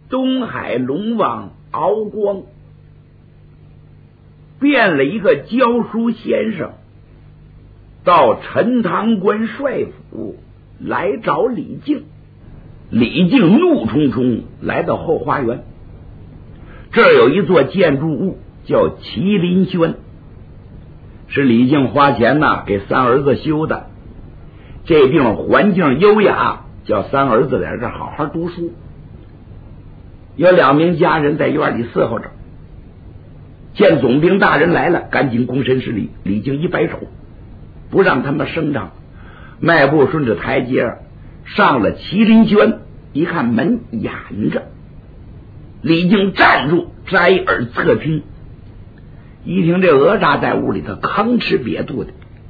东海龙王敖光变了一个教书先生，到陈塘关帅府来找李靖。李靖怒冲冲来到后花园，这儿有一座建筑物叫麒麟轩，是李靖花钱给三儿子修的。这地方环境优雅，叫三儿子在这好好读书。有2名家人在院里伺候着，见总兵大人来了，赶紧躬身施礼。李靖一摆手，不让他们声张，迈步顺着台阶上了麒麟轩。一看门掩着，李靖站住，摘耳侧听。一听这哪吒在屋里头吭哧瘪肚的，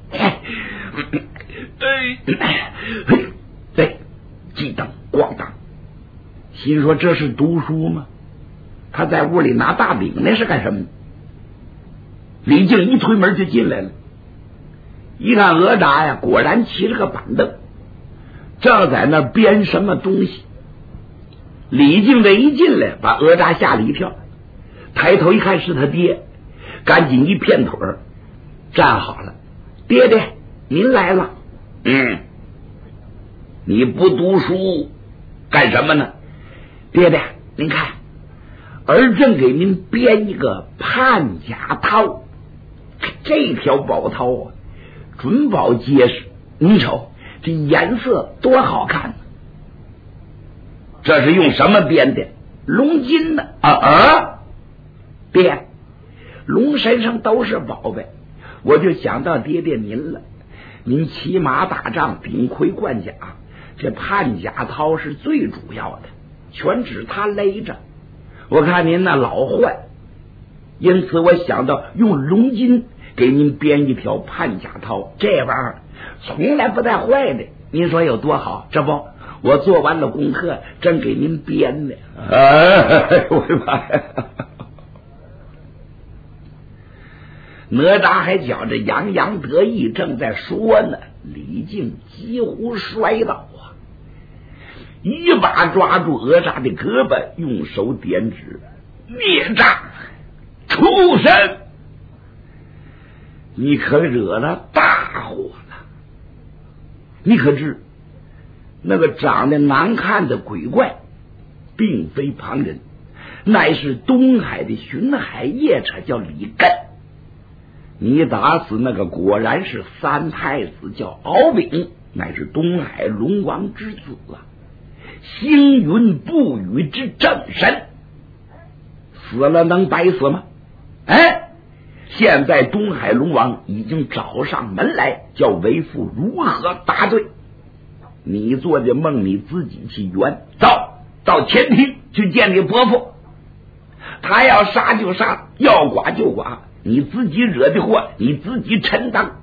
对，激当咣当，心说这是读书吗？他在屋里拿大饼那是干什么？李靖一推门就进来了，一看哪吒呀，果然骑着个板凳，正在那编什么东西。李靖这一进来，把哪吒吓了一跳，抬头一看是他爹，赶紧一片腿站好了。爹爹，您来了。你不读书干什么呢？爹爹，您看，儿正给您编一个判甲绦，这条宝绦准保结实，你瞅这颜色多好看。这是用什么编的？龙筋呢？爹，龙身上都是宝贝，我就想到爹爹您了。您骑马打仗，顶盔贯甲，这判甲绦是最主要的，全指他勒着。我看您那老坏，因此我想到用龙筋给您编一条判甲绦，这玩意儿从来不带坏的。您说有多好？这不，我做完了功课，正给您编呢。我的妈呀！哪吒还觉着洋洋得意，正在说呢，李靖几乎摔倒一把抓住哪吒的胳膊，用手点指：孽障，畜生！你可惹了大祸了！你可知那个长得难看的鬼怪并非旁人，乃是东海的巡海夜叉，叫李艮。你打死那个果然是三太子，叫敖丙，乃是东海龙王之子星云不语之正神。死了能白死吗？现在东海龙王已经找上门来，叫为父如何答对。你做的梦你自己去圆，到前厅去见你伯父，他要杀就杀，要剐就剐，你自己惹的祸你自己承担。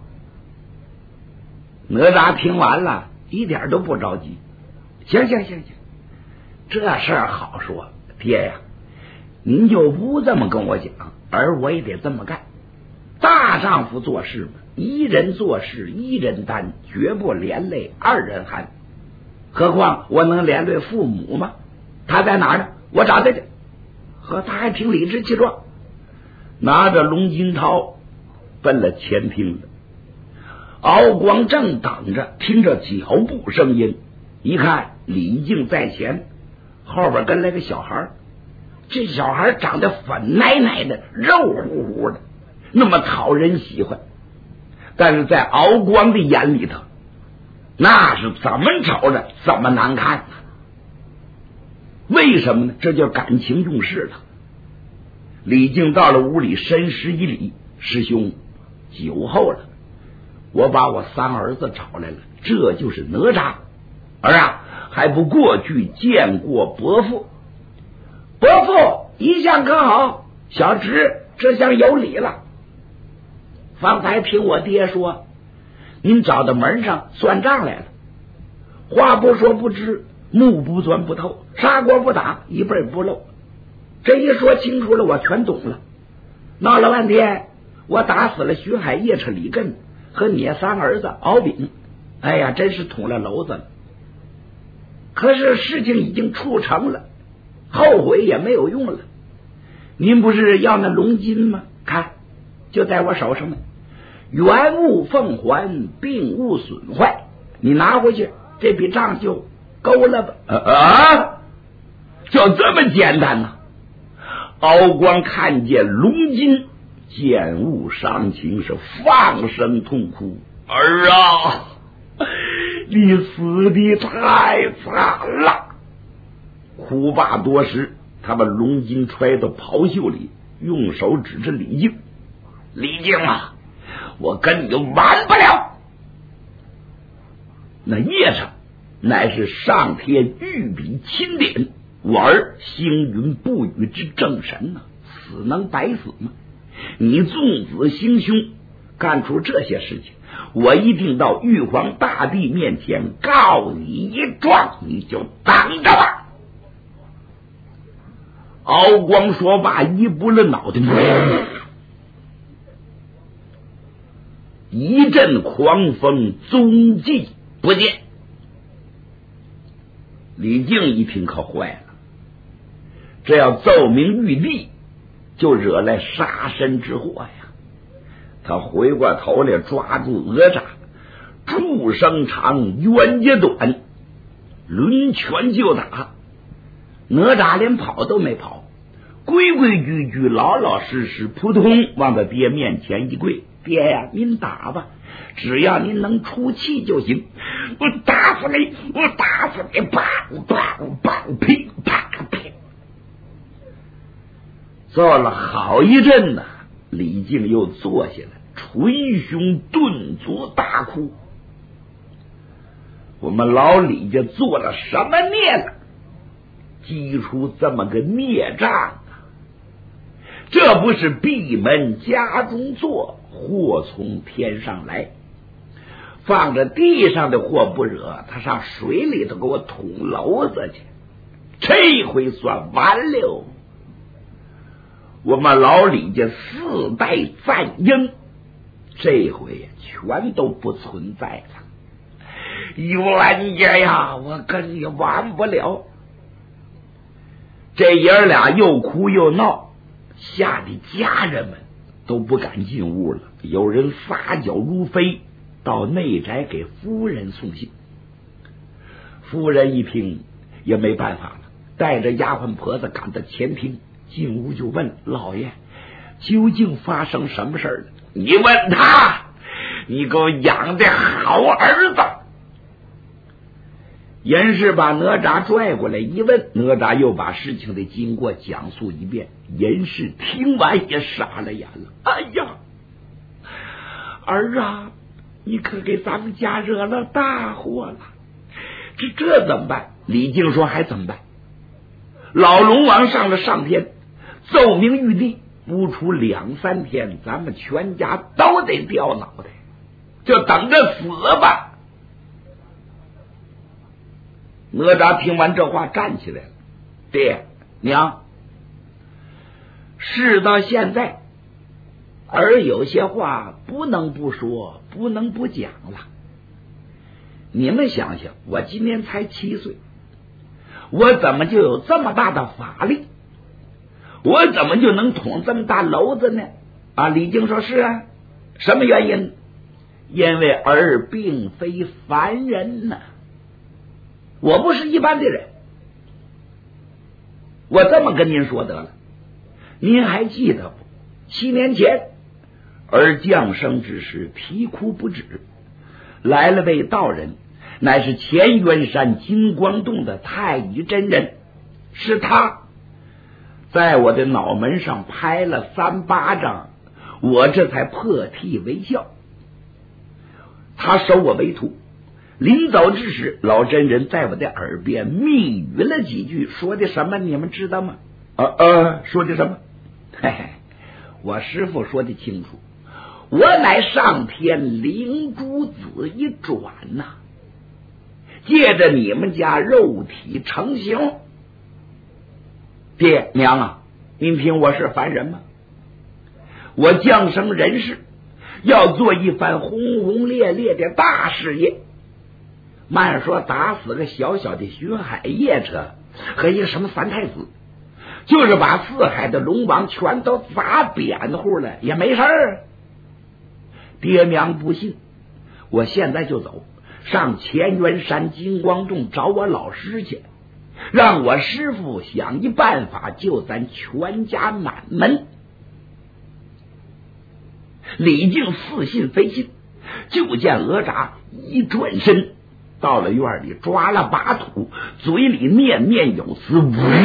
哪吒听完了一点都不着急，行，这事儿好说，爹呀，您就不这么跟我讲，而我也得这么干。大丈夫做事嘛，一人做事一人担，绝不连累二人寒。何况我能连累父母吗？他在哪儿呢？我找他去。他还挺理直气壮，拿着龙筋绦奔了前厅了。敖光正等着，听着脚步声音，一看李靖在前，后边跟来个小孩。这小孩长得粉奶奶的，肉乎乎的，那么讨人喜欢。但是在敖光的眼里头，那是怎么瞅着怎么难看。为什么呢？这叫感情用事了。李靖到了屋里，深施一礼：师兄，酒后了，我把我三儿子找来了，这就是哪吒。儿啊，还不过去见过伯父。伯父一向可好？小侄这厢有礼了。方才听我爹说，您找到门上算账来了，话不说不知，目不钻不透，砂锅不打一辈不漏。这一说清楚了，我全懂了。闹了半天，我打死了巡海夜叉李艮和你三儿子敖丙，哎呀，真是捅了娄子了。可是事情已经处成了， 后悔也没有用了。您不是要那龙金吗？看，就在我手上呢，原物奉还，并无损坏，你拿回去，这笔账就够了吧？就这么简单呢？敖光看见龙金，见物伤情，是放声痛哭：“儿啊，你死的太惨了！”哭罢多时，他把龙金揣到袍袖里，用手指着李靖：“李靖啊，我跟你完不了！”那叶上乃是上天御笔钦点，我儿星云不语之正神呢，死能白死吗？你纵子行凶，干出这些事情，我一定到玉皇大帝面前告你一状，你就等着吧。敖光说罢，一拨了脑袋，一阵狂风，踪迹不见。李靖一听可坏了，这要奏明玉帝，就惹来杀身之祸呀！他回过头来抓住哪吒，祝生长，冤家短，抡拳就打。哪吒连跑都没跑，规规矩矩老老实实扑通往他爹面前一跪：“爹呀，您打吧，只要您能出气就行，我打死你，我打死你！”砰砰砰，噼啪噼，做了好一阵呢。李靖又坐下来，捶胸顿足大哭：“我们老李家做了什么孽了？积出这么个孽障啊！这不是闭门家中坐，祸从天上来。放着地上的祸不惹，他上水里头给我捅娄子去，这回算完了。我们老李家4代赞英，这回全都不存在了。冤家呀，我跟你完不了。”这爷儿俩又哭又闹，吓得家人们都不敢进屋了。有人撒脚如飞，到内宅给夫人送信。夫人一听也没办法了，带着丫鬟婆子赶到前厅，进屋就问老爷究竟发生什么事了。你问他，你给我养的好儿子。严氏把哪吒拽过来一问，哪吒又把事情的经过讲述一遍。严氏听完也傻了眼了：“哎呀，儿啊，你可给咱们家惹了大祸了，这怎么办？”李靖说：“还怎么办？老龙王上了上天，奏明玉帝，不出2、3天，咱们全家都得掉脑袋，就等着死吧。”哪吒听完这话站起来了：“爹娘，事到现在，儿有些话不能不说，不能不讲了。你们想想，我今年才7岁，我怎么就有这么大的法力？我怎么就能捅这么大娄子呢？”李靖说：“是啊，什么原因？因为儿并非凡人呢。我不是一般的人，我这么跟您说得了，您还记得不？7年前，儿降生之时啼哭不止，来了位道人，乃是乾元山金光洞的太乙真人，是他在我的脑门上拍了3巴掌，我这才破涕为笑。他收我为徒，临走之时，老真人在我的耳边密语了几句，说的什么你们知道吗？说的什么？嘿嘿，我师父说的清楚，我乃上天灵珠子一转呐，借着你们家肉体成形。爹娘啊，您听我是凡人吗？我降生人世，要做一番轰轰烈烈的大事业。 慢说打死个小小的巡海夜车和一个什么三太子，就是把四海的龙王全都砸扁乎了也没事儿。爹娘不信，我现在就走上乾元山金光洞找我老师去，让我师傅想一办法救咱全家满门。李靖似信非信，就见哪吒一转身到了院里，抓了把土，嘴里念念有词，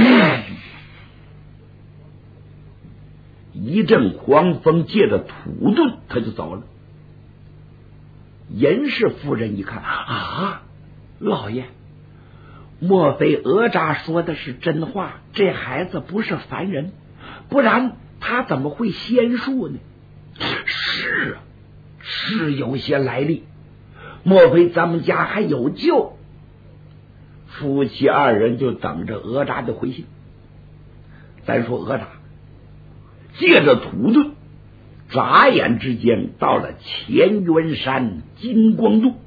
一阵狂风借着土遁，他就走了。严氏夫人一看啊，老爷，莫非哪吒说的是真话？这孩子不是凡人，不然他怎么会仙术呢？是啊，是有些来历，莫非咱们家还有救？夫妻二人就等着哪吒的回信。咱说哪吒借着土遁，眨眼之间到了乾元山金光洞。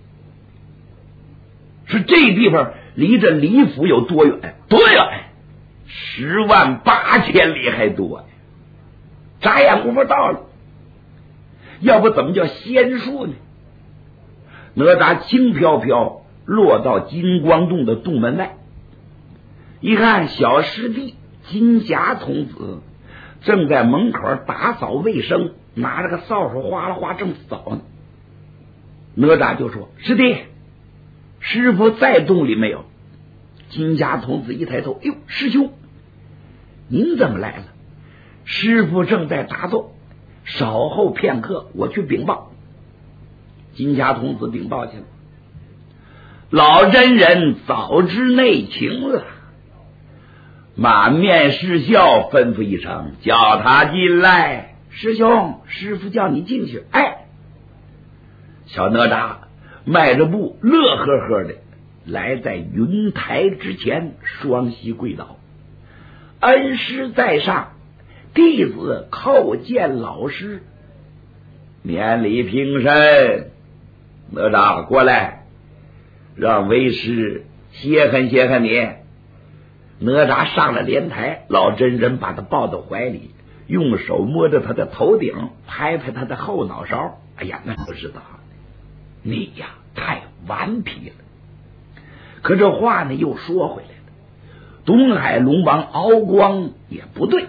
是这地方离着李府有多远？多远？108000里还多呀！眨眼功夫到了，要不怎么叫仙术呢？哪吒轻飘飘落到金光洞的洞门外，一看小师弟金霞童子正在门口打扫卫生，拿着个扫帚哗啦哗正扫呢。哪吒就说：“师弟，师傅在洞里没有？”金霞童子一抬头：“哟，师兄，您怎么来了？”师傅正在打坐，稍后片刻我去禀报。金霞童子禀报去了。老真人早知内情了，满面是笑，吩咐一声：“叫他进来。”师兄，师傅叫你进去。哎，小哪吒迈着步，乐呵呵的来在云台之前，双膝跪倒：“恩师在上，弟子叩见老师。”免礼平身。哪吒过来，让为师歇恨歇恨你。哪吒上了莲台，老真人把他抱到怀里，用手摸着他的头顶，拍拍他的后脑勺。哎呀，那不知道你呀太顽皮了。可这话呢又说回来了，东海龙王敖光也不对，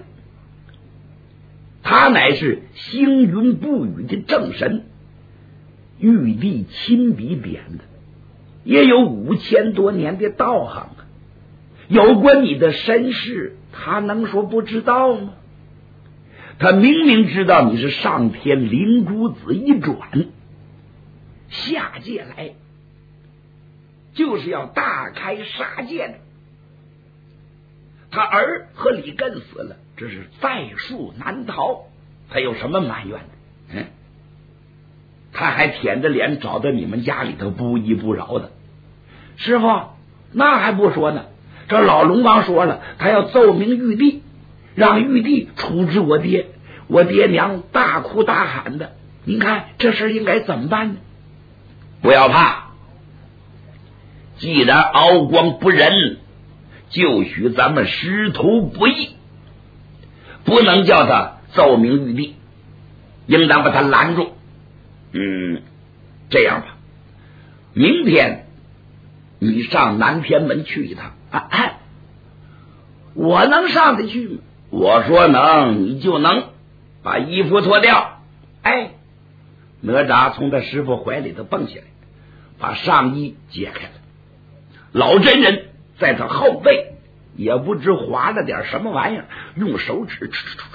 他乃是星云不语的正神，玉帝亲笔贬的，也有5000多年的道行啊。有关你的身世，他能说不知道吗？他明明知道你是上天灵珠子一转，下界来就是要大开杀戒的。他儿和李艮死了，这是在树难逃，他有什么埋怨的？他还舔着脸找到你们家里头不依不饶的。师傅，那还不说呢，这老龙王说了，他要奏明玉帝，让玉帝处置我爹，我爹娘大哭大喊的。您看这事应该怎么办呢？不要怕，既然敖光不仁，就许咱们师徒不义，不能叫他奏明玉帝，应当把他拦住。这样吧，明天你上南天门去一趟。我能上得去吗？我说能，你就能。把衣服脱掉。哪吒从他师傅怀里头蹦起来，把上衣解开了。老真人在他后背也不知划了点什么玩意儿，用手指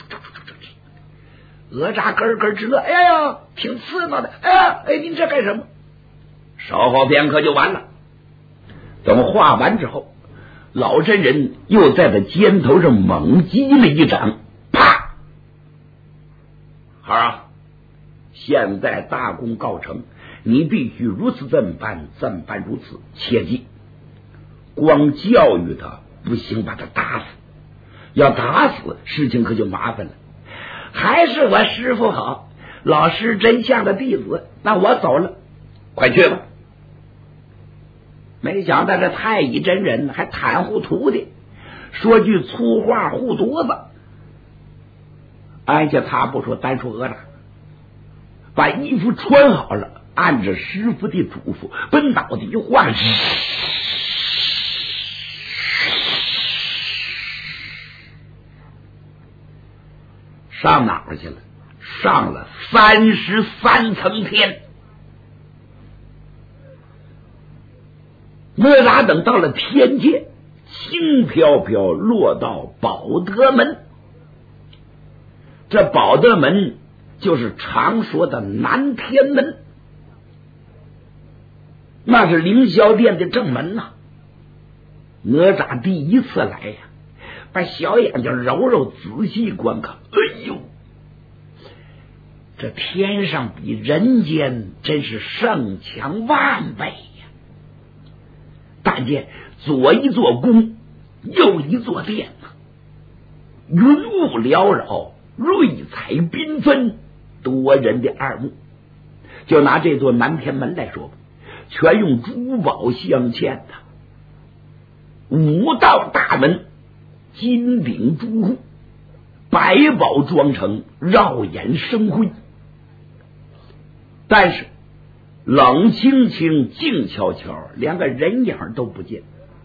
哪吒咯咯直乐。哎呀，挺刺挠的。您这干什么？稍后片刻就完了。等画完之后，老真人又在他肩头上猛击了一掌，啪！好啊，现在大功告成，你必须如此这么办，这么办如此。切记，光教育他不行，把他打死。要打死，事情可就麻烦了。还是我师傅好，老师真像个弟子。那我走了，快去吧。 没想到这太乙真人还袒护徒弟，说句粗话护犊子。按下擦布说，单说哪吒，把衣服穿好了，按着师傅的嘱咐，奔脑袋一晃，上哪儿去了？上了33层天。哪吒等到了天界，轻飘飘落到保德门。这保德门就是常说的南天门，那是凌霄殿的正门呐。哪吒第一次来呀，把小眼睛揉揉，仔细观看，哎呦，这天上比人间真是胜强万倍呀！但见左一座宫，右一座殿啊，云雾缭绕，瑞彩缤纷，夺人的耳目。就拿这座南天门来说吧，全用珠宝镶嵌的，5道大门，金顶朱户，百宝装成，耀眼生辉。但是冷清清，静悄悄，连个人影都不见。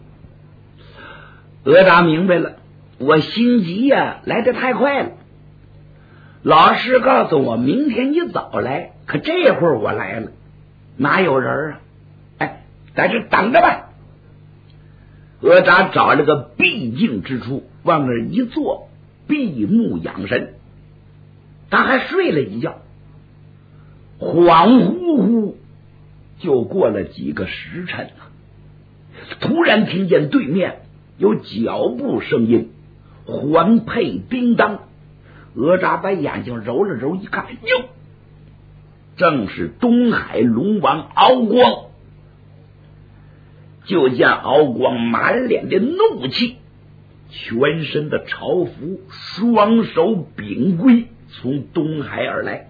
哪吒明白了，我心急呀，来得太快了。老师告诉我明天一早来，可这会儿我来了，哪有人啊？哎，在这等着吧。哪吒找了个僻静之处，往那儿一坐，闭目养神。他还睡了一觉，恍惚惚就过了几个时辰了。突然听见对面有脚步声音，环佩叮当。哪吒把眼睛揉了揉，一看，哟，正是东海龙王敖光。就见敖光满脸的怒气，全身的朝服，双手秉圭，从东海而来。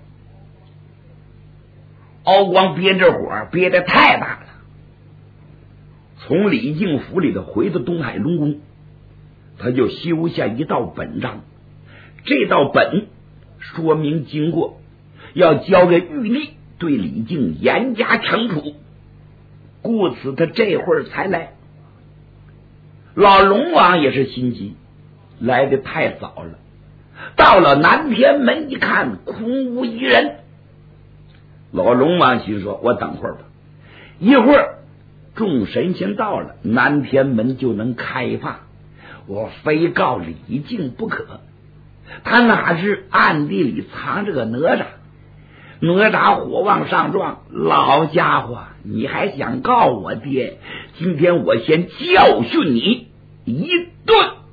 敖光憋着火，憋得太大了，从李靖府里头回到东海龙宫，他就修下一道本章。这道本说明经过，要交给玉帝，对李靖严加惩处，故此他这会儿才来。老龙王也是心急，来得太早了，到了南天门一看，空无一人。老龙王心说，我等会儿吧，一会儿众神仙到了，南天门就能开放，我非告李靖不可。他哪知暗地里藏着个哪吒。哪吒火往上撞，老家伙，你还想告我爹？今天我先教训你一顿。